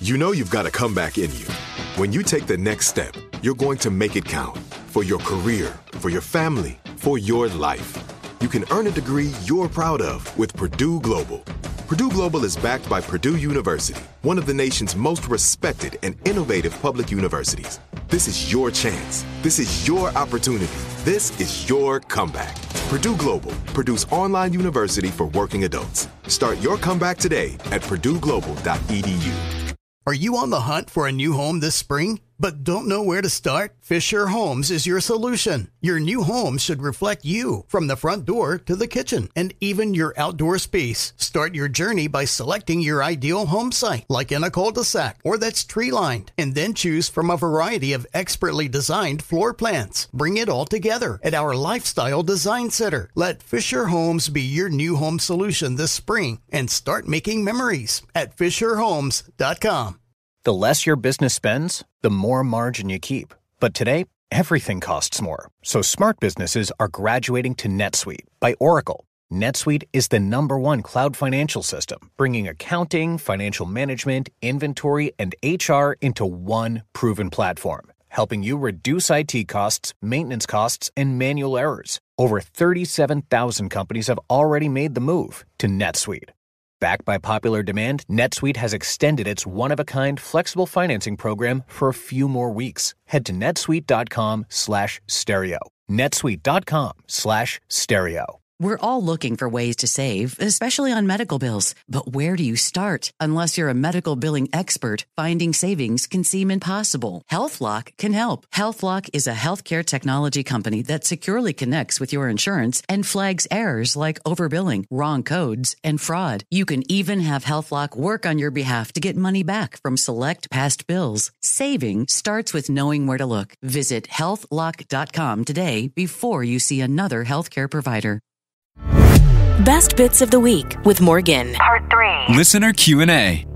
You know you've got a comeback in you. When you take the next step, you're going to make it count for your career, for your family, for your life. You can earn a degree you're proud of with Purdue Global. Purdue Global is backed by Purdue University, one of the nation's most respected and innovative public universities. This is your chance. This is your opportunity. This is your comeback. Purdue Global, Purdue's online university for working adults. Start your comeback today at purdueglobal.edu. Are you on the hunt for a new home this spring, but don't know where to start? Fisher Homes is your solution. Your new home should reflect you, from the front door to the kitchen, and even your outdoor space. Start your journey by selecting your ideal home site, like in a cul-de-sac or that's tree-lined, and then choose from a variety of expertly designed floor plans. Bring it all together at our Lifestyle Design Center. Let Fisher Homes be your new home solution this spring and start making memories at FisherHomes.com. The less your business spends, the more margin you keep. But today, everything costs more. So smart businesses are graduating to NetSuite by Oracle. NetSuite is the #1 cloud financial system, bringing accounting, financial management, inventory, and HR into one proven platform, helping you reduce IT costs, maintenance costs, and manual errors. Over 37,000 companies have already made the move to NetSuite. Backed by popular demand, NetSuite has extended its one-of-a-kind flexible financing program for a few more weeks. Head to netsuite.com/stereo. netsuite.com/stereo. We're all looking for ways to save, especially on medical bills. But where do you start? Unless you're a medical billing expert, finding savings can seem impossible. HealthLock can help. HealthLock is a healthcare technology company that securely connects with your insurance and flags errors like overbilling, wrong codes, and fraud. You can even have HealthLock work on your behalf to get money back from select past bills. Saving starts with knowing where to look. Visit healthlock.com today before you see another healthcare provider. Best Bits of the Week with Morgan. Part 3. Listener Q&A.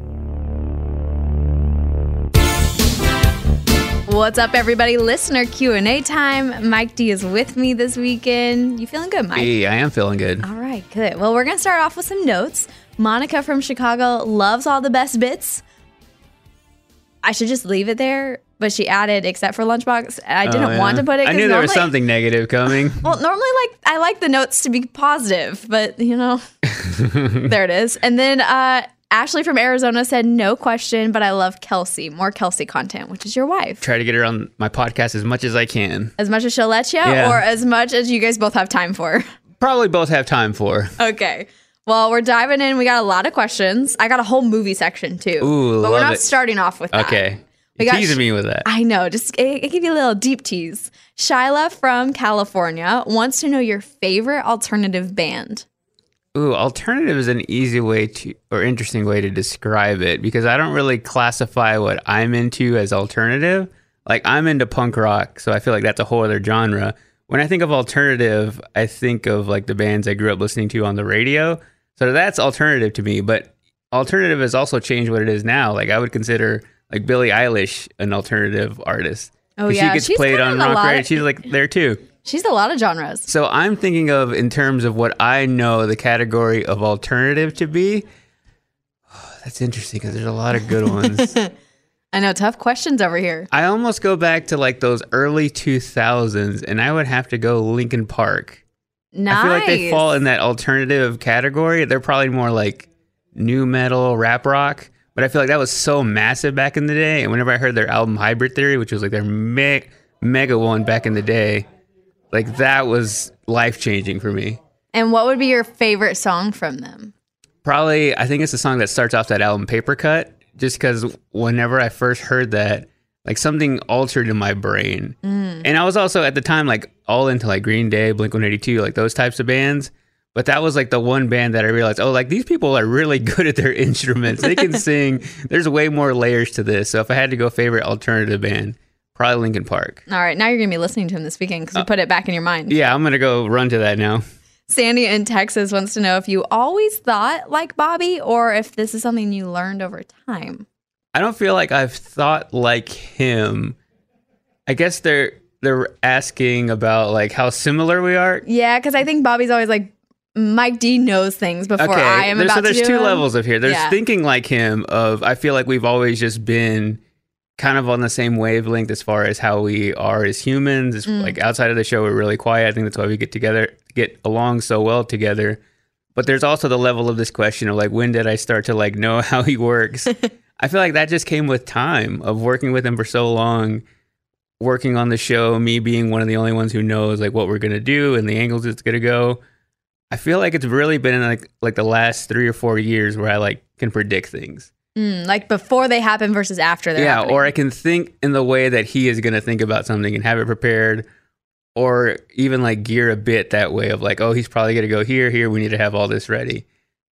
What's up, everybody? Listener Q&A time. Mike D is with me this weekend. You feeling good, Mike? Hey, I am feeling good. All right, good. Well, we're going to start off with some notes. Monica from Chicago loves all the best bits. I should just leave it there, but she added, except for Lunchbox. I didn't want to put it. I knew there was something negative coming. Well, normally, I like the notes to be positive, but, there it is. And then Ashley from Arizona said, no question, but I love Kelsey. More Kelsey content, which is your wife. Try to get her on my podcast as much as I can. As much as she'll let you, Yeah. or as much as you guys both have time for? Probably both have time for. Okay. Well, we're diving in. We got a lot of questions. I got a whole movie section, too. Ooh, but we're not it. starting off with that. Okay. We You're got teasing me with that. I know. Just it give you a little deep tease. Shyla from California wants to know your favorite alternative band. Ooh, alternative is an easy way to, or interesting way to describe it, because I don't really classify what I'm into as alternative. Like, I'm into punk rock, so I feel like that's a whole other genre. When I think of alternative, I think of like the bands I grew up listening to on the radio. So that's alternative to me, but alternative has also changed what it is now. Like, I would consider like Billie Eilish an alternative artist. Oh, yeah. She gets She's played kind on of a rock lot radio. of- She's like there too. She's a lot of genres. So I'm thinking of, in terms of what I know the category of alternative to be. Oh, that's interesting because there's a lot of good ones. I know, tough questions over here. I almost go back to like those early 2000s, and I would have to go Linkin Park. Nice. I feel like they fall in that alternative category. They're probably more like new metal, rap rock. But I feel like that was so massive back in the day. And whenever I heard their album Hybrid Theory, which was like their mega one back in the day, like that was life-changing for me. And what would be your favorite song from them? Probably, I think it's the song that starts off that album, Paper Cut, just because whenever I first heard that, like something altered in my brain. And I was also at the time like all into like Green Day, Blink-182, like those types of bands. But that was like the one band that I realized, oh, like these people are really good at their instruments. They can sing. There's way more layers to this. So if I had to go favorite alternative band, probably Linkin Park. All right, now you're going to be listening to him this weekend because you put it back in your mind. Yeah, I'm going to go run to that now. Sandy in Texas wants to know if you always thought like Bobby or if this is something you learned over time. I don't feel like I've thought like him. I guess they're asking about like how similar we are. Yeah, because I think Bobby's always like Mike D knows things before I am about to do there's two them. levels of here. There's thinking like him of, I feel like we've always just been kind of on the same wavelength as far as how we are as humans. It's like outside of the show, we're really quiet. I think that's why we get along so well together. But there's also the level of this question of like, when did I start to like know how he works? I feel like that just came with time of working with him for so long, working on the show, me being one of the only ones who knows like what we're going to do and the angles it's going to go. I feel like it's really been in like the last 3 or 4 years where I like can predict things. Like before they happen versus after they're happening. Or I can think in the way that he is going to think about something and have it prepared, or even like gear a bit that way of like, oh, he's probably going to go here, we need to have all this ready.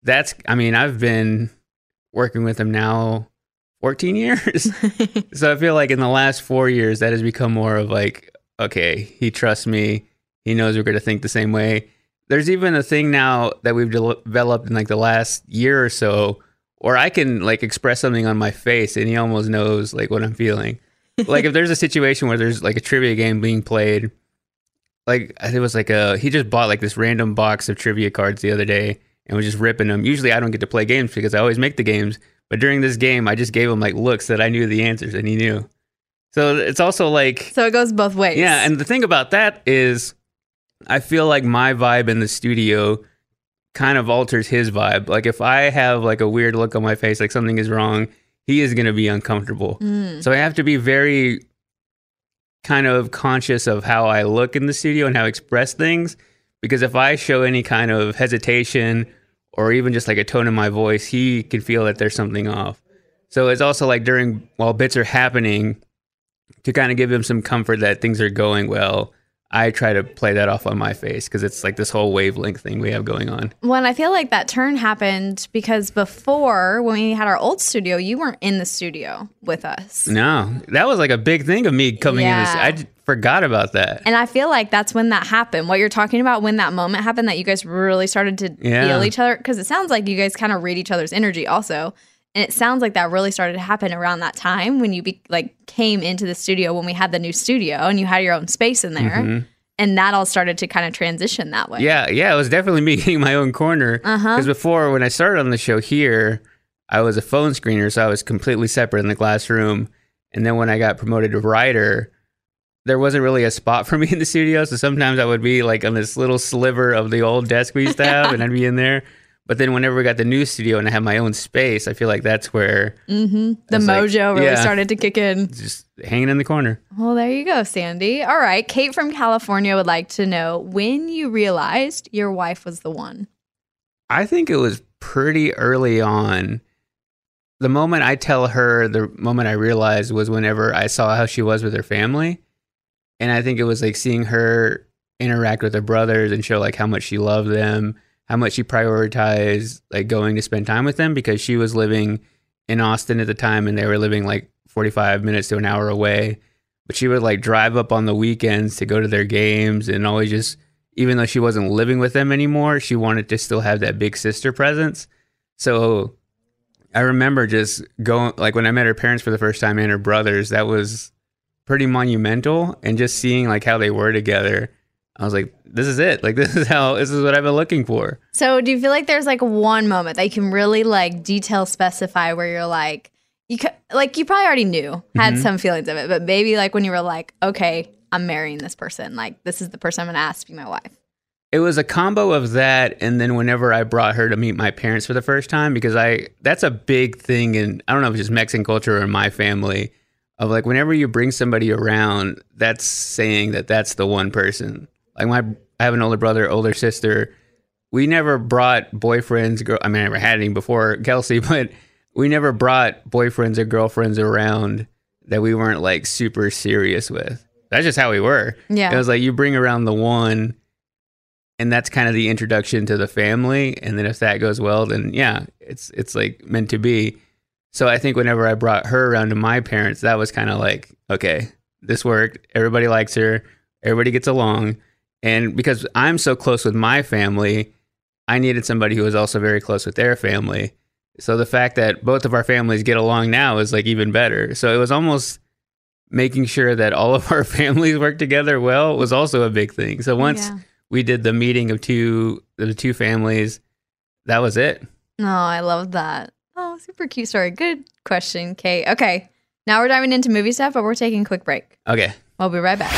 I've been working with him now 14 years. So I feel like in the last 4 years, that has become more of like, okay, he trusts me. He knows we're going to think the same way. There's even a thing now that we've developed in like the last year or so, or I can like express something on my face and he almost knows like what I'm feeling. Like if there's a situation where there's like a trivia game being played, like it was like he just bought like this random box of trivia cards the other day and was just ripping them. Usually I don't get to play games because I always make the games. But during this game, I just gave him like looks that I knew the answers and he knew. So it's also like... So it goes both ways. Yeah. And the thing about that is I feel like my vibe in the studio kind of alters his vibe. Like if I have like a weird look on my face, like something is wrong, he is going to be uncomfortable. So I have to be very kind of conscious of how I look in the studio and how I express things. Because if I show any kind of hesitation or even just like a tone in my voice, he can feel that there's something off. So it's also like while bits are happening, to kind of give him some comfort that things are going well, I try to play that off on my face because it's like this whole wavelength thing we have going on. Well, and I feel like that turn happened because before, when we had our old studio, you weren't in the studio with us. No, that was like a big thing of me coming in. I forgot about that. And I feel like that's when that happened. What you're talking about, when that moment happened, that you guys really started to feel each other. Because it sounds like you guys kind of read each other's energy also. And it sounds like that really started to happen around that time when you came into the studio when we had the new studio and you had your own space in there. Mm-hmm. And that all started to kind of transition that way. Yeah, it was definitely me getting my own corner. Because before, when I started on the show here, I was a phone screener, so I was completely separate in the glass room. And then when I got promoted to writer, there wasn't really a spot for me in the studio. So sometimes I would be like on this little sliver of the old desk we used to have, and I'd be in there. But then whenever we got the new studio and I had my own space, I feel like that's where... The mojo really started to kick in. Just hanging in the corner. Well, there you go, Sandy. All right. Kate from California would like to know when you realized your wife was the one. I think it was pretty early on. The moment I tell her, the moment I realized was whenever I saw how she was with her family. And I think it was like seeing her interact with her brothers and show like how much she loved them, how much she prioritized like going to spend time with them, because she was living in Austin at the time and they were living like 45 minutes to an hour away. But she would like drive up on the weekends to go to their games, and always just, even though she wasn't living with them anymore, she wanted to still have that big sister presence. So I remember just going, like when I met her parents for the first time and her brothers, that was pretty monumental. And just seeing like how they were together, I was like, this is it. Like, this is what I've been looking for. So do you feel like there's like one moment that you can really like detail specify where you're like, you probably already knew, had some feelings of it, but maybe like when you were like, okay, I'm marrying this person. Like, this is the person I'm going to ask to be my wife. It was a combo of that. And then whenever I brought her to meet my parents for the first time, because that's a big thing. And I don't know if it's just Mexican culture or my family, of like, whenever you bring somebody around, that's saying that that's the one person. Like I have an older brother, older sister. We never brought boyfriends. I never had any before Kelsey, but we never brought boyfriends or girlfriends around that we weren't like super serious with. That's just how we were. Yeah. It was like you bring around the one, and that's kind of the introduction to the family. And then if that goes well, then yeah, it's like meant to be. So I think whenever I brought her around to my parents, that was kind of like, okay, this worked. Everybody likes her. Everybody gets along. And because I'm so close with my family, I needed somebody who was also very close with their family. So the fact that both of our families get along now is like even better. So it was almost making sure that all of our families work together well was also a big thing. So once We did the meeting of the two families. That was it. Oh, I love that. Oh, super cute story. Good question, Kate. Okay, now we're diving into movie stuff, but we're taking a quick break. Okay. We'll be right back.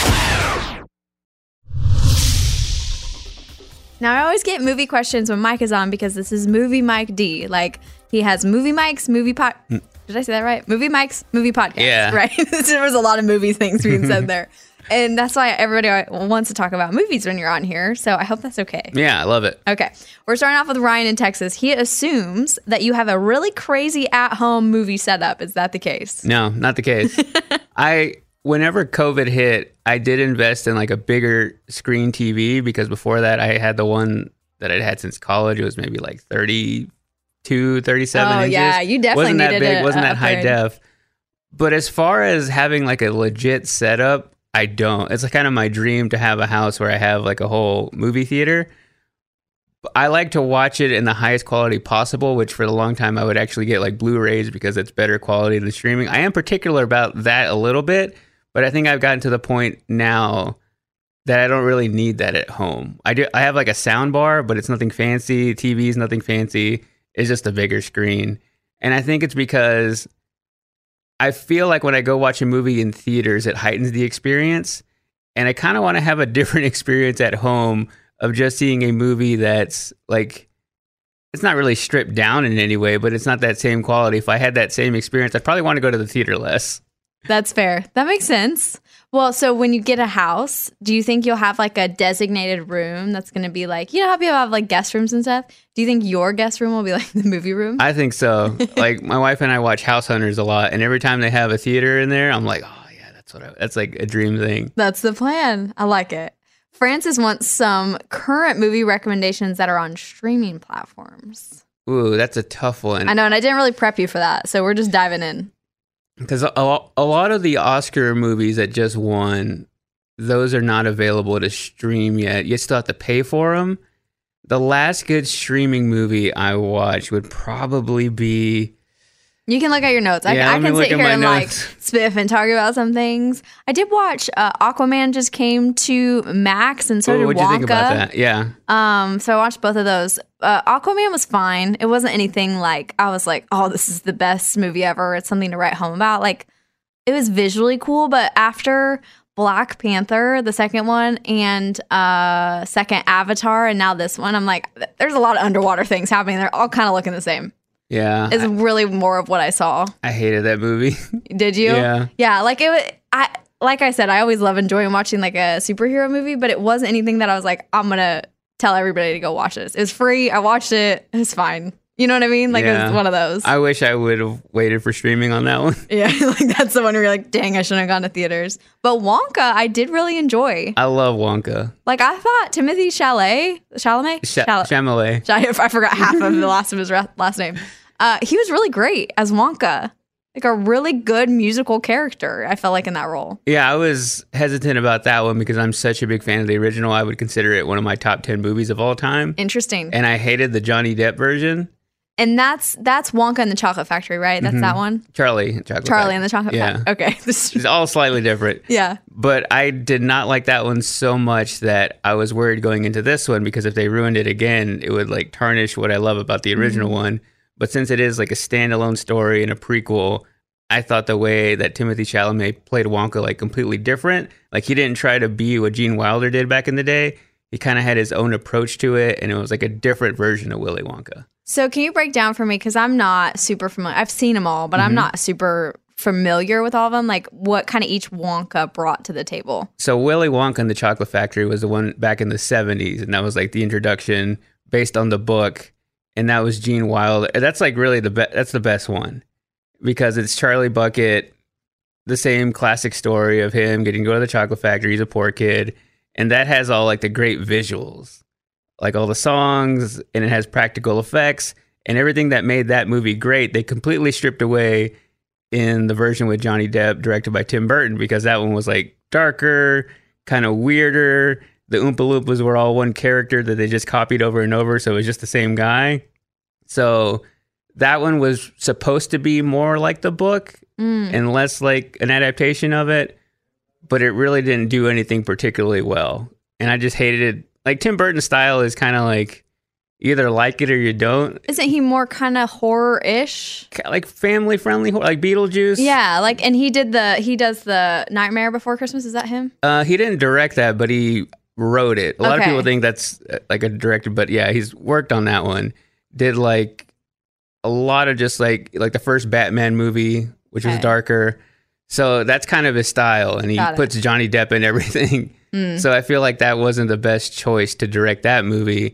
Now, I always get movie questions when Mike is on because this is Movie Mike D. Like, he has movie mics, Did I say that right? Movie mics, movie podcasts, yeah. Right? There was a lot of movie things being said there. And that's why everybody wants to talk about movies when you're on here. So I hope that's okay. Yeah, I love it. Okay. We're starting off with Ryan in Texas. He assumes that you have a really crazy at-home movie setup. Is that the case? No, not the case. Whenever COVID hit, I did invest in like a bigger screen TV because before that I had the one that I'd had since college. It was maybe like 37 inches. Yeah, you definitely wasn't that needed big, it. wasn't that high def. But as far as having like a legit setup, I don't. It's like kind of my dream to have a house where I have like a whole movie theater. I like to watch it in the highest quality possible, which for a long time I would actually get like Blu-rays because it's better quality than streaming. I am particular about that a little bit, but I think I've gotten to the point now that I don't really need that at home. I have like a sound bar, but it's nothing fancy. TV's nothing fancy. It's just a bigger screen. And I think it's because I feel like when I go watch a movie in theaters, it heightens the experience. And I kind of want to have a different experience at home of just seeing a movie that's like, it's not really stripped down in any way, but it's not that same quality. If I had that same experience, I'd probably want to go to the theater less. That's fair. That makes sense. Well, so when you get a house, do you think you'll have like a designated room that's going to be like, you know how people have like guest rooms and stuff? Do you think your guest room will be like the movie room? I think so. Like my wife and I watch House Hunters a lot, and every time they have a theater in there, I'm like, oh yeah, that's like a dream thing. That's the plan. I like it. Francis wants some current movie recommendations that are on streaming platforms. Ooh, that's a tough one. I know, and I didn't really prep you for that, so we're just diving in. Because a lot of the Oscar movies that just won, those are not available to stream yet. You still have to pay for them. The last good streaming movie I watched would probably be... You can look at your notes. I can sit here and like spiff and talk about some things. I did watch Aquaman just came to Max, and so did Wonka. What'd you think about that? Yeah. So I watched both of those. Aquaman was fine. It wasn't anything like I was like, oh, this is the best movie ever. It's something to write home about. Like, it was visually cool, but after Black Panther, the second one, and second Avatar, and now this one, I'm like, there's a lot of underwater things happening. They're all kind of looking the same. Yeah. It's really more of what I saw. I hated that movie. Did you? Yeah. Yeah, like like I said, I always love enjoying watching like a superhero movie, but it wasn't anything that I was like, I'm going to tell everybody to go watch this. It was free. I watched it. It was fine. You know what I mean? Like, yeah. It was one of those. I wish I would have waited for streaming on that one. Yeah, like that's the one where you're like, dang, I shouldn't have gone to theaters. But Wonka, I did really enjoy. I love Wonka. Like, I thought Timothée Chalamet? I forgot half of the last of his last name. He was really great as Wonka. Like a really good musical character, I felt like, in that role. Yeah, I was hesitant about that one because I'm such a big fan of the original. I would consider it one of my top 10 movies of all time. Interesting. And I hated the Johnny Depp version. And that's Wonka and the Chocolate Factory, right? That's that one? Charlie and the Chocolate Factory. Okay. It's all slightly different. Yeah. But I did not like that one so much that I was worried going into this one because if they ruined it again, it would like tarnish what I love about the original one. But since it is like a standalone story and a prequel, I thought the way that Timothée Chalamet played Wonka like completely different. Like he didn't try to be what Gene Wilder did back in the day. He kind of had his own approach to it, and it was like a different version of Willy Wonka. So can you break down for me, because I'm not super familiar. I've seen them all, but I'm not super familiar with all of them. Like what kind of each Wonka brought to the table? So Willy Wonka and the Chocolate Factory was the one back in the 70s, and that was like the introduction based on the book. And that was Gene Wilder. That's like really that's the best one because it's Charlie Bucket, the same classic story of him getting to go to the chocolate factory. He's a poor kid. And that has all like the great visuals, like all the songs, and it has practical effects and everything that made that movie great. They completely stripped away in the version with Johnny Depp directed by Tim Burton because that one was like darker, kind of weirder. The Oompa Loompas were all one character that they just copied over and over, so it was just the same guy. So that one was supposed to be more like the book and less like an adaptation of it, but it really didn't do anything particularly well. And I just hated it Like Tim Burton's style is kind of like you either like it or you don't. Isn't he more kind of horror-ish? Like family-friendly, like Beetlejuice. Yeah, like, and he does the Nightmare Before Christmas. Is that him? He didn't direct that, but he wrote it. A lot of people think that's like a director, but yeah, he's worked on that one. Did like a lot of just like the first Batman movie, which was darker. So that's kind of his style, and he puts Johnny Depp in everything. So I feel like that wasn't the best choice to direct that movie.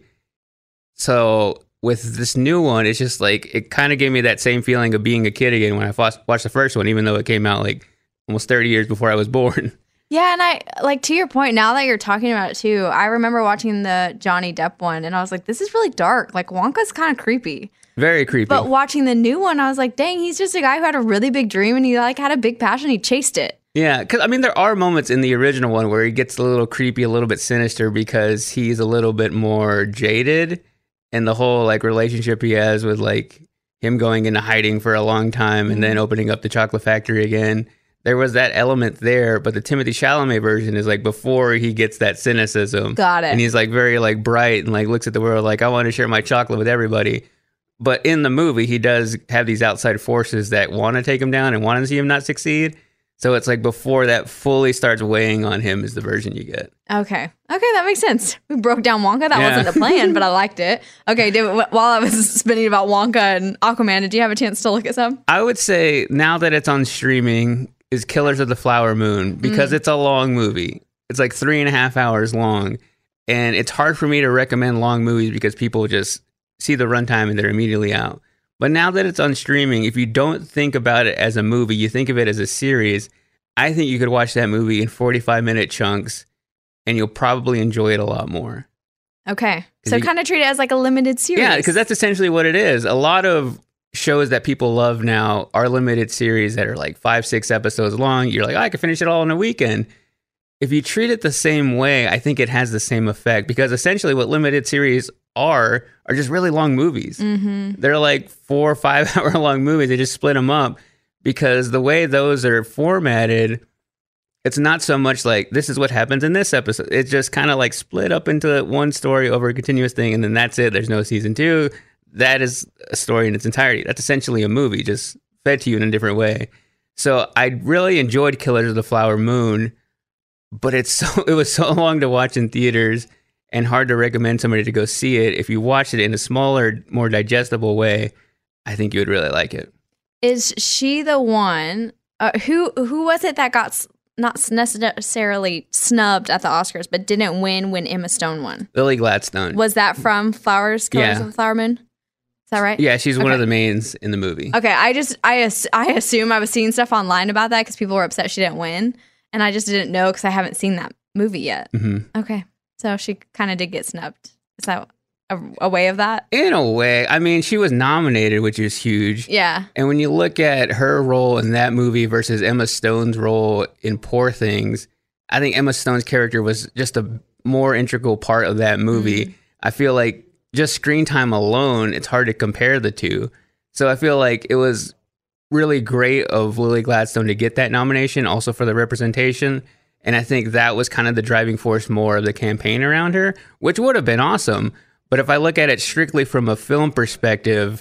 So with this new one, it's just like, it kind of gave me that same feeling of being a kid again when I watched the first one, even though it came out like almost 30 years before I was born. Yeah, and I, like, to your point, now that you're talking about it too, I remember watching the Johnny Depp one, and I was like, this is really dark. Like, Wonka's kind of creepy. Very creepy. But watching the new one, I was like, dang, he's just a guy who had a really big dream, and he, like, had a big passion. He chased it. Yeah, because, I mean, there are moments in the original one where he gets a little creepy, a little bit sinister, because he's a little bit more jaded. And the whole like relationship he has with like him going into hiding for a long time and then opening up the chocolate factory again. There was that element there, but the Timothée Chalamet version is like before he gets that cynicism. Got it. And he's like very like bright and like looks at the world like, I want to share my chocolate with everybody. But in the movie, he does have these outside forces that want to take him down and want to see him not succeed. So it's like before that fully starts weighing on him is the version you get. Okay, that makes sense. We broke down Wonka. That wasn't the plan, but I liked it. Okay, while I was spinning about Wonka and Aquaman, did you have a chance to look at some? I would say now that it's on streaming is Killers of the Flower Moon, because it's a long movie. It's like 3.5 hours long. And it's hard for me to recommend long movies because people just see the runtime and they're immediately out. But now that it's on streaming, if you don't think about it as a movie, you think of it as a series, I think you could watch that movie in 45-minute chunks and you'll probably enjoy it a lot more. Okay. So kind of treat it as like a limited series. Yeah, because that's essentially what it is. A lot of shows that people love now are limited series that are like 5-6 episodes long. You're like, oh, I can finish it all in a weekend. If you treat it the same way, I think it has the same effect, because essentially what limited series are just really long movies. They're like 4 or 5 hour long movies. They just split them up because the way those are formatted, it's not so much like this is what happens in this episode. It's just kind of like split up into one story over a continuous thing, and then that's it. There's no season 2. That is a story in its entirety. That's essentially a movie just fed to you in a different way. So I really enjoyed Killers of the Flower Moon, but it was so long to watch in theaters and hard to recommend somebody to go see it. If you watch it in a smaller, more digestible way, I think you would really like it. Is she the one? Who was it that got not necessarily snubbed at the Oscars, but didn't win when Emma Stone won? Lily Gladstone. Was that from Killers of the Flower Moon? Is that right? Yeah, she's one of the mains in the movie. Okay, I assume I was seeing stuff online about that because people were upset she didn't win, and I just didn't know because I haven't seen that movie yet. Okay. So she kind of did get snubbed. Is that a way of that? In a way. I mean, she was nominated, which is huge. Yeah. And when you look at her role in that movie versus Emma Stone's role in Poor Things, I think Emma Stone's character was just a more integral part of that movie. I feel like just screen time alone, it's hard to compare the two. So I feel like it was really great of Lily Gladstone to get that nomination, also for the representation. And I think that was kind of the driving force more of the campaign around her, which would have been awesome. But if I look at it strictly from a film perspective,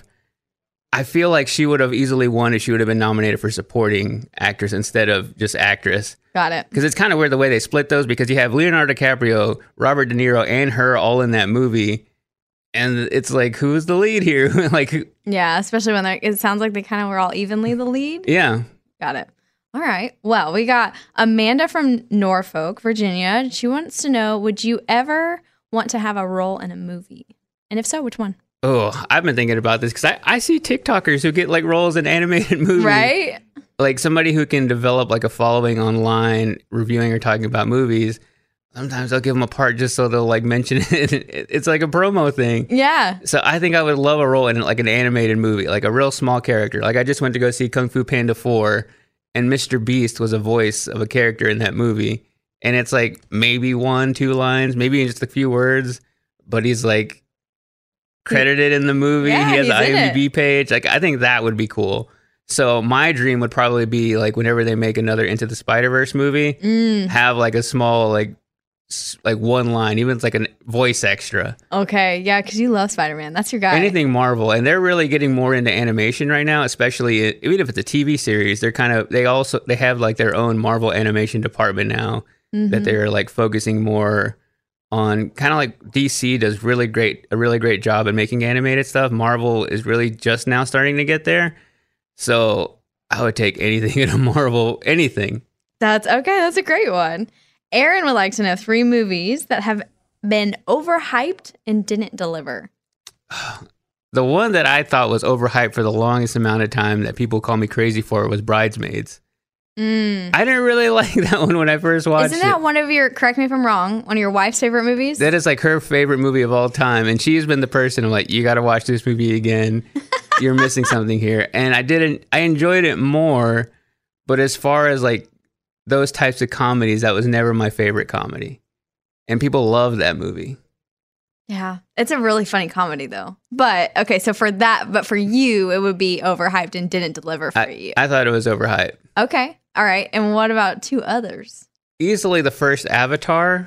I feel like she would have easily won if she would have been nominated for supporting actress instead of just actress. Got it. Because it's kind of weird the way they split those, because you have Leonardo DiCaprio, Robert De Niro, and her all in that movie. And it's like, who's the lead here? Yeah, especially when it sounds like they kind of were all evenly the lead. Yeah. Got it. All right. Well, we got Amanda from Norfolk, Virginia. She wants to know, would you ever want to have a role in a movie? And if so, which one? Oh, I've been thinking about this because I see TikTokers who get like roles in animated movies. Right? Like somebody who can develop like a following online reviewing or talking about movies. Sometimes I'll give them a part just so they'll like mention it. It's like a promo thing. Yeah. So I think I would love a role in like an animated movie, like a real small character. Like I just went to go see Kung Fu Panda 4 and Mr. Beast was a voice of a character in that movie. And it's like maybe 1-2 lines, maybe just a few words, but he's like credited in the movie. Yeah, he has an he's IMDb page. Like I think that would be cool. So my dream would probably be like whenever they make another Into the Spider-Verse movie, have like a small like like one line, even if it's like a voice extra. Okay, yeah, because you love Spider-Man. That's your guy. Anything Marvel, and they're really getting more into animation right now, especially even if it's a TV series. They have like their own Marvel animation department now that they're like focusing more on, kind of like DC does a really great job at making animated stuff. Marvel is really just now starting to get there. So I would take anything in a Marvel, anything. That's okay. That's a great one. Aaron would like to know 3 movies that have been overhyped and didn't deliver. The one that I thought was overhyped for the longest amount of time that people call me crazy for was Bridesmaids. I didn't really like that one when I first watched it. Isn't that one of your, correct me if I'm wrong, one of your wife's favorite movies? That is like her favorite movie of all time. And she's been the person I'm like, you got to watch this movie again. You're missing something here. And I enjoyed it more. But as far as like those types of comedies, that was never my favorite comedy. And people love that movie. Yeah. It's a really funny comedy though. But okay, so for you, it would be overhyped and didn't deliver for you. I thought it was overhyped. Okay. All right. And what about 2 others? Easily the first Avatar.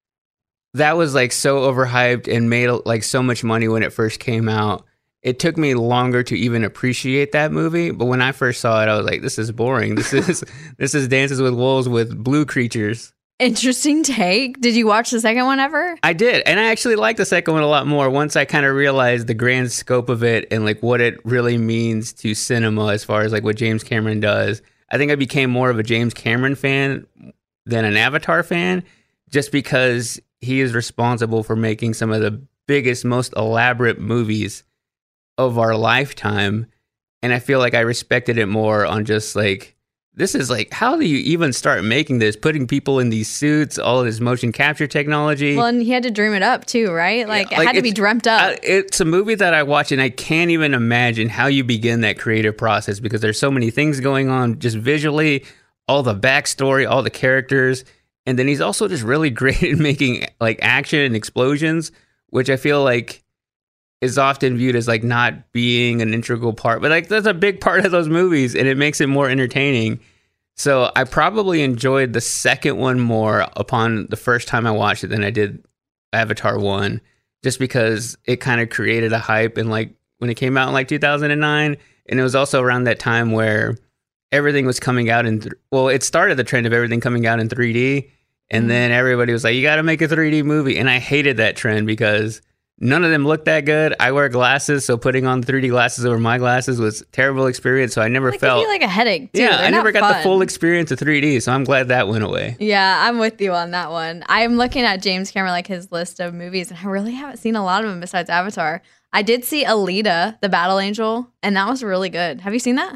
That was like so overhyped and made like so much money when it first came out. It took me longer to even appreciate that movie. But when I first saw it, I was like, this is boring. This is Dances with Wolves with blue creatures. Interesting take. Did you watch the second one ever? I did. And I actually liked the second one a lot more once I kind of realized the grand scope of it and like what it really means to cinema as far as like what James Cameron does. I think I became more of a James Cameron fan than an Avatar fan, just because he is responsible for making some of the biggest, most elaborate movies of our lifetime. And I feel like I respected it more on just like, this is like, how do you even start making this? Putting people in these suits, all of this motion capture technology. Well, and he had to dream it up too, right? Like, it had to be dreamt up. It's a movie that I watch and I can't even imagine how you begin that creative process, because there's so many things going on just visually, all the backstory, all the characters. And then he's also just really great at making like action and explosions, which I feel like is often viewed as like not being an integral part, but like that's a big part of those movies and it makes it more entertaining. So I probably enjoyed the second one more upon the first time I watched it than I did Avatar 1, just because it kind of created a hype. And like when it came out in like 2009, and it was also around that time where everything was coming out it started the trend of everything coming out in 3D. And then everybody was like, you got to make a 3D movie. And I hated that trend because none of them looked that good. I wear glasses, so putting on 3D glasses over my glasses was a terrible experience. So I never felt... It give you like a headache, too. Yeah, I never got the full experience of 3D, so I'm glad that went away. Yeah, I'm with you on that one. I'm looking at James Cameron, like his list of movies, and I really haven't seen a lot of them besides Avatar. I did see Alita, the Battle Angel, and that was really good. Have you seen that?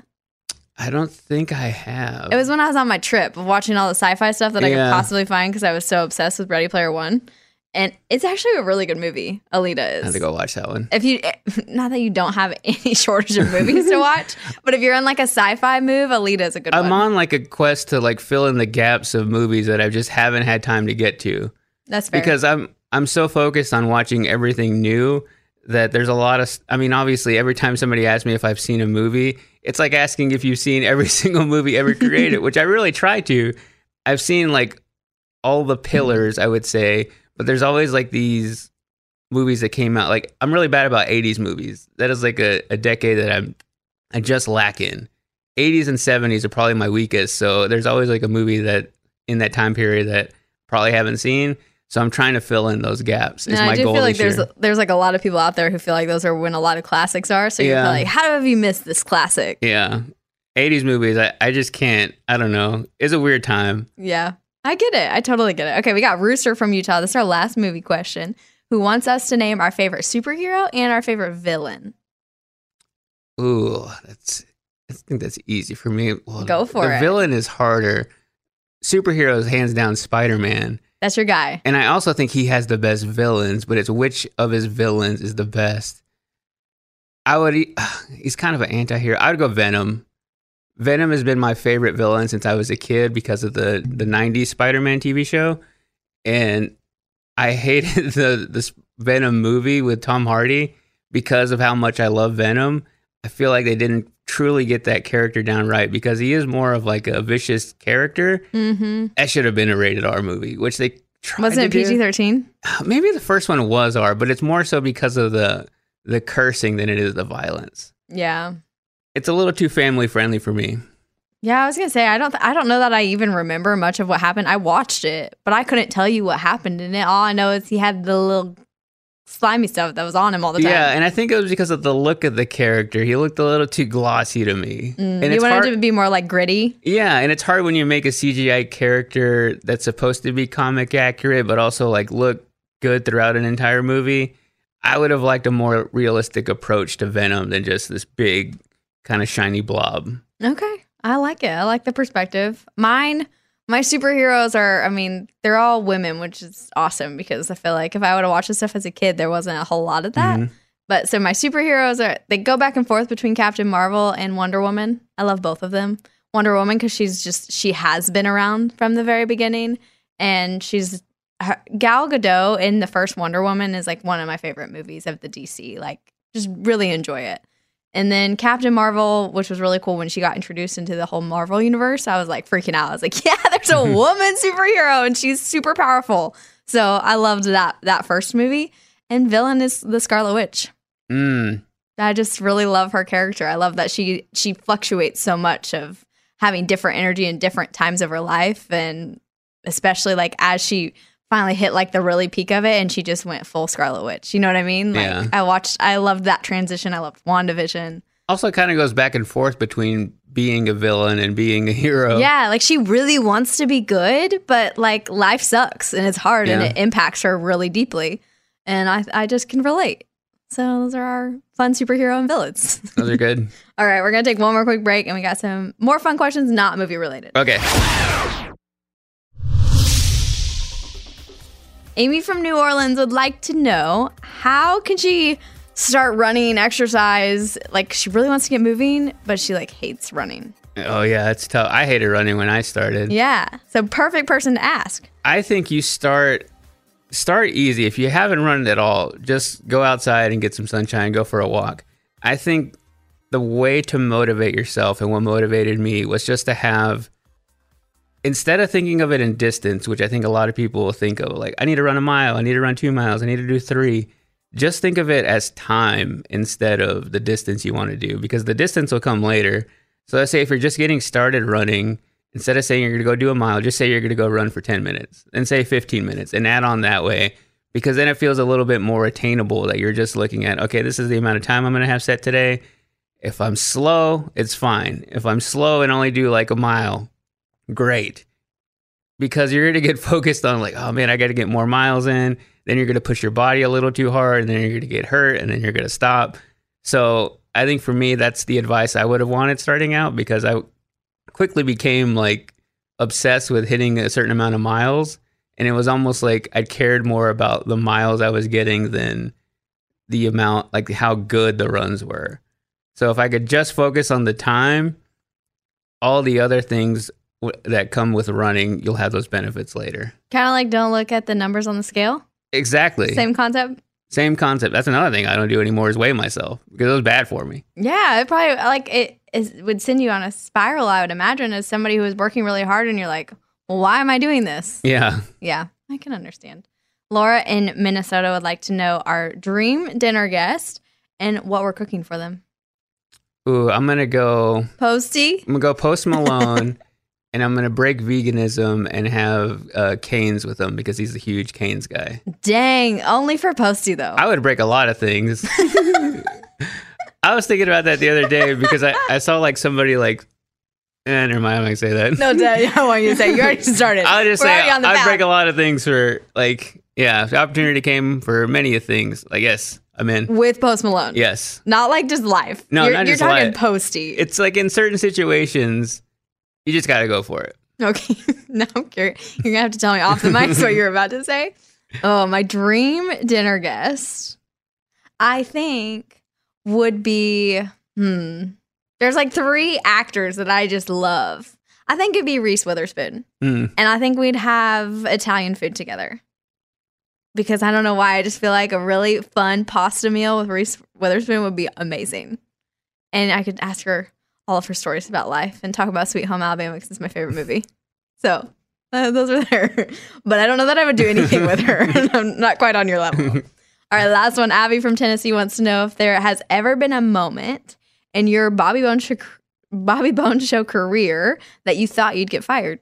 I don't think I have. It was when I was on my trip of watching all the sci-fi stuff that I could possibly find because I was so obsessed with Ready Player One. And it's actually a really good movie. Alita is. I have to go watch that one. Not that you don't have any shortage of movies to watch, but if you're on like a sci-fi move, Alita is a good one. I'm on like a quest to like fill in the gaps of movies that I just haven't had time to get to. That's fair. Because I'm so focused on watching everything new that there's a lot of, I mean, obviously every time somebody asks me if I've seen a movie, it's like asking if you've seen every single movie ever created, which I really try to. I've seen like all the pillars, I would say, but there's always like these movies that came out. Like I'm really bad about 80s movies. That is like a decade that I just lack in. 80s and 70s are probably my weakest. So there's always like a movie that in that time period that probably haven't seen. So I'm trying to fill in those gaps. Is my goal feel like this year. there's like a lot of people out there who feel like those are when a lot of classics are. So you're like, how have you missed this classic? Yeah. 80s movies, I just can't. I don't know. It's a weird time. Yeah. I get it. I totally get it. Okay, we got Rooster from Utah. This is our last movie question, who wants us to name our favorite superhero and our favorite villain. Ooh, I think that's easy for me. Well, Go for it. The villain is harder. Superheroes, hands down, Spider-Man. That's your guy. And I also think he has the best villains, but it's which of his villains is the best. He's kind of an anti-hero. I would go Venom. Venom has been my favorite villain since I was a kid because of the 90s Spider-Man TV show. And I hated the Venom movie with Tom Hardy because of how much I love Venom. I feel like they didn't truly get that character down right because he is more of like a vicious character. Mm-hmm. That should have been a rated R movie, which they Wasn't it PG-13? Maybe the first one was R, but it's more so because of the cursing than it is the violence. Yeah. It's a little too family friendly for me. Yeah, I was going to say, I don't know that I even remember much of what happened. I watched it, but I couldn't tell you what happened in it. All I know is he had the little slimy stuff that was on him all the time. Yeah, and I think it was because of the look of the character. He looked a little too glossy to me. And you wanted to be more like gritty? Yeah, and it's hard when you make a CGI character that's supposed to be comic accurate, but also like look good throughout an entire movie. I would have liked a more realistic approach to Venom than just this big kind of shiny blob. Okay. I like it. I like the perspective. My superheroes are, I mean, they're all women, which is awesome because I feel like if I would have watched this stuff as a kid, there wasn't a whole lot of that. Mm-hmm. But so my superheroes they go back and forth between Captain Marvel and Wonder Woman. I love both of them. Wonder Woman because she has been around from the very beginning, and Gal Gadot in the first Wonder Woman is like one of my favorite movies of the DC. Like, just really enjoy it. And then Captain Marvel, which was really cool when she got introduced into the whole Marvel universe, I was like freaking out. I was like, yeah, there's a woman superhero and she's super powerful. So I loved that first movie. And villain is the Scarlet Witch. I just really love her character. I love that she fluctuates so much of having different energy in different times of her life. And especially like as she finally hit like the really peak of it and she just went full Scarlet Witch. You know what I mean? Like I loved that transition. I loved WandaVision. Also kind of goes back and forth between being a villain and being a hero. Yeah, like she really wants to be good, but like life sucks and it's hard and it impacts her really deeply. And I just can relate. So those are our fun superhero and villains. Those are good. All right, we're going to take one more quick break and we got some more fun questions, not movie related. Okay. Amy from New Orleans would like to know, how can she start running, exercise? Like, she really wants to get moving, but she, like, hates running. Oh, yeah, it's tough. I hated running when I started. Yeah, so perfect person to ask. I think you start easy. If you haven't run at all, just go outside and get some sunshine, go for a walk. I think the way to motivate yourself, and what motivated me, was just to have... Instead of thinking of it in distance, which I think a lot of people will think of, like, I need to run a mile, I need to run 2 miles, I need to do 3. Just think of it as time instead of the distance you want to do, because the distance will come later. So let's say if you're just getting started running, instead of saying you're going to go do a mile, just say you're going to go run for 10 minutes and say 15 minutes and add on that way, because then it feels a little bit more attainable that you're just looking at, okay, this is the amount of time I'm going to have set today. If I'm slow, it's fine. If I'm slow and only do like a mile, great, because you're going to get focused on like, oh man, I got to get more miles in. Then you're going to push your body a little too hard, and then you're going to get hurt, and then you're going to stop. So I think for me, that's the advice I would have wanted starting out, because I quickly became like obsessed with hitting a certain amount of miles. And it was almost like I cared more about the miles I was getting than the amount, like how good the runs were. So if I could just focus on the time, all the other things that come with running, you'll have those benefits later. Kind of like don't look at the numbers on the scale. Exactly. Same concept. Same concept. That's another thing I don't do anymore, is weigh myself, because it was bad for me. Yeah, it probably would send you on a spiral, I would imagine, as somebody who is working really hard and you're like, well, why am I doing this? Yeah. Yeah, I can understand. Laura in Minnesota would like to know our dream dinner guest and what we're cooking for them. Ooh, I'm going to go... Posty? I'm going to go Post Malone. And I'm going to break veganism and have Cane's with him, because he's a huge Cane's guy. Dang, only for Posty, though. I would break a lot of things. I was thinking about that the other day, because I saw like somebody like, never mind, I'm not going to say that. No, Dad, I want you to say. You already started. I'll just say I'd break a lot of things for like, yeah, the opportunity came for many things. Like, yes, I'm in. With Post Malone? Yes. Not like just life. No, not just life. You're talking Posty. It's like in certain situations... You just got to go for it. Okay. Now I'm curious. You're going to have to tell me off the mic what you're about to say. Oh, my dream dinner guest, I think, would be, there's like 3 actors that I just love. I think it'd be Reese Witherspoon. And I think we'd have Italian food together. Because I don't know why, I just feel like a really fun pasta meal with Reese Witherspoon would be amazing. And I could ask her all of her stories about life and talk about Sweet Home Alabama, because it's my favorite movie. So Those are there. But I don't know that I would do anything with her. I'm not quite on your level. All right, last one. Abby from Tennessee wants to know if there has ever been a moment in your Bobby Bones Show career that you thought you'd get fired.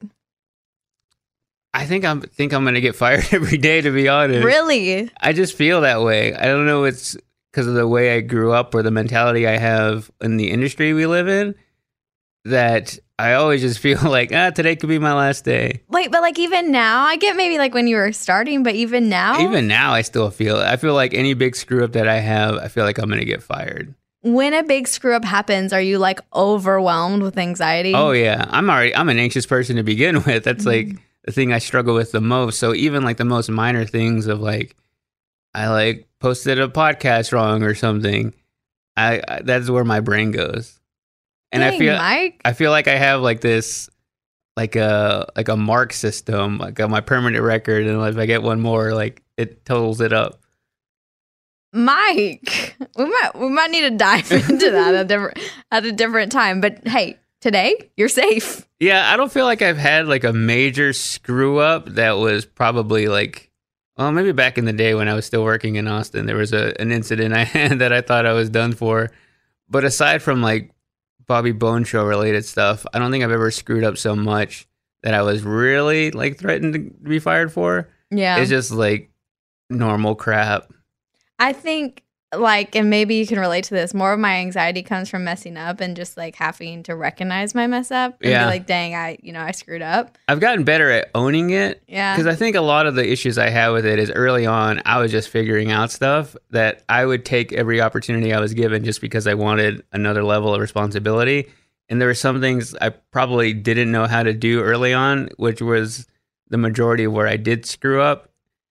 I think I'm going to get fired every day, to be honest. Really? I just feel that way. I don't know. It's because of the way I grew up or the mentality I have in the industry we live in, that I always just feel like, today could be my last day. But even now, I get maybe like when you were starting, but even now? Even now, I still feel it. I feel like any big screw up that I have, I feel like I'm going to get fired. When a big screw up happens, are you like overwhelmed with anxiety? Oh, yeah. I'm an anxious person to begin with. That's like the thing I struggle with the most. So even like the most minor things of like, I like posted a podcast wrong or something, that's where my brain goes. And Dang, I feel like I have like this, like a mark system, like on my permanent record. And if I get one more, like it totals it up. Mike, we might need to dive into that at a different time. But hey, today you're safe. Yeah, I don't feel like I've had like a major screw up that was probably like, well, maybe back in the day when I was still working in Austin, there was an incident I had that I thought I was done for. But aside from like Bobby Bones Show related stuff, I don't think I've ever screwed up so much that I was really like threatened to be fired for. Yeah. It's just like normal crap. I think like, and maybe you can relate to this, more of my anxiety comes from messing up and just like having to recognize my mess up and be like, dang, I screwed up. I've gotten better at owning it. Yeah. Because I think a lot of the issues I had with it is early on, I was just figuring out stuff that I would take every opportunity I was given just because I wanted another level of responsibility. And there were some things I probably didn't know how to do early on, which was the majority of where I did screw up.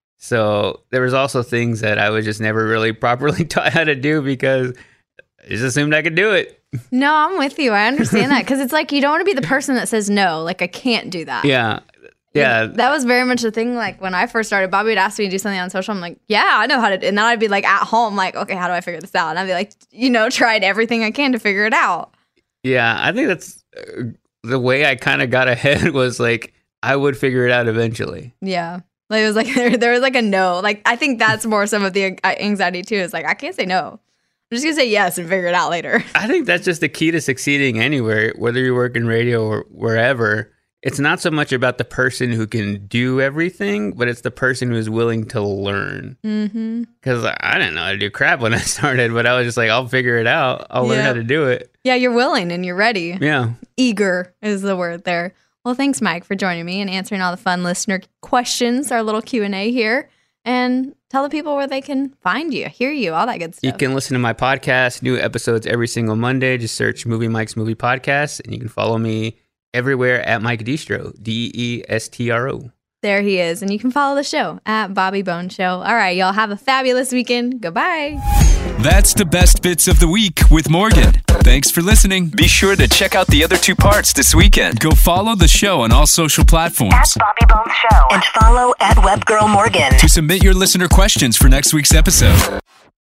So there was also things that I was just never really properly taught how to do because I just assumed I could do it. No, I'm with you. I understand that because it's like you don't want to be the person that says no. Like, I can't do that. Yeah. That was very much the thing. Like when I first started, Bobby would ask me to do something on social. I'm like, yeah, I know how to do it. And then I'd be like at home, like, okay, how do I figure this out? And I'd be like, tried everything I can to figure it out. Yeah, I think that's the way I kind of got ahead was like, I would figure it out eventually. Yeah. Like it was like there was like a no. Like I think that's more some of the anxiety too. Is like I can't say no. I'm just gonna say yes and figure it out later. I think that's just the key to succeeding anywhere, whether you work in radio or wherever. It's not so much about the person who can do everything, but it's the person who is willing to learn. Because I didn't know how to do crap when I started, but I was just like, I'll figure it out. I'll learn how to do it. Yeah, you're willing and you're ready. Yeah. Eager is the word there. Well, thanks, Mike, for joining me and answering all the fun listener questions, our little Q&A here. And tell the people where they can find you, hear you, all that good stuff. You can listen to my podcast, new episodes every single Monday. Just search Movie Mike's Movie Podcast, and you can follow me everywhere at Mike Deestro, Deestro. There he is. And you can follow the show at Bobby Bones Show. All right, y'all have a fabulous weekend. Goodbye. That's the best bits of the week with Morgan. Thanks for listening. Be sure to check out the other two parts this weekend. Go follow the show on all social platforms. At Bobby Bones Show. And follow at WebGirl Morgan. To submit your listener questions for next week's episode.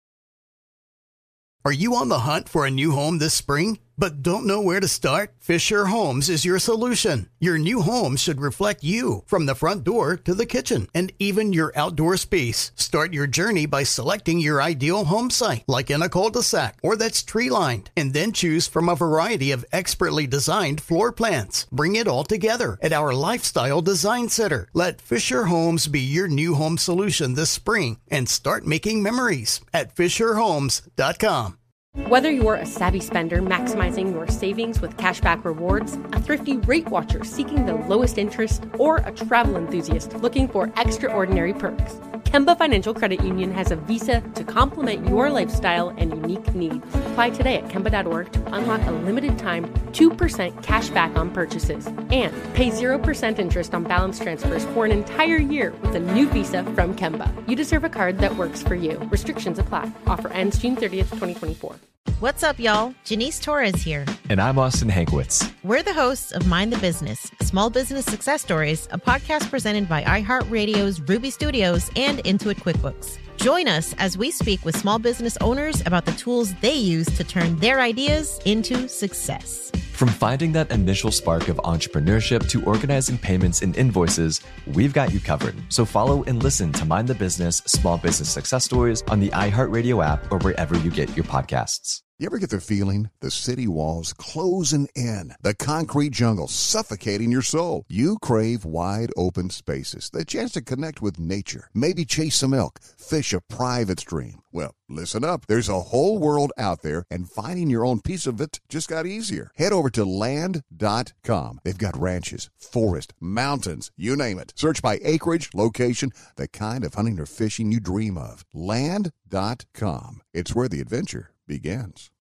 Are you on the hunt for a new home this spring, but don't know where to start? Fisher Homes is your solution. Your new home should reflect you from the front door to the kitchen and even your outdoor space. Start your journey by selecting your ideal home site, like in a cul-de-sac or that's tree-lined, and then choose from a variety of expertly designed floor plans. Bring it all together at our Lifestyle Design Center. Let Fisher Homes be your new home solution this spring and start making memories at FisherHomes.com. Whether you're a savvy spender maximizing your savings with cashback rewards, a thrifty rate watcher seeking the lowest interest, or a travel enthusiast looking for extraordinary perks, Kemba Financial Credit Union has a visa to complement your lifestyle and unique needs. Apply today at Kemba.org to unlock a limited-time 2% cash back on purchases and pay 0% interest on balance transfers for an entire year with a new visa from Kemba. You deserve a card that works for you. Restrictions apply. Offer ends June 30th, 2024. What's up, y'all? Janice Torres here. And I'm Austin Hankwitz. We're the hosts of Mind the Business, Small Business Success Stories, a podcast presented by iHeartRadio's Ruby Studios and Intuit QuickBooks. Join us as we speak with small business owners about the tools they use to turn their ideas into success. From finding that initial spark of entrepreneurship to organizing payments and invoices, we've got you covered. So follow and listen to Mind the Business Small Business Success Stories on the iHeartRadio app or wherever you get your podcasts. You ever get the feeling the city walls closing in, the concrete jungle suffocating your soul? You crave wide open spaces, the chance to connect with nature, maybe chase some elk, fish a private stream. Well, listen up. There's a whole world out there, and finding your own piece of it just got easier. Head over to land.com. They've got ranches, forest, mountains, you name it. Search by acreage, location, the kind of hunting or fishing you dream of. Land.com. It's where the adventure begins.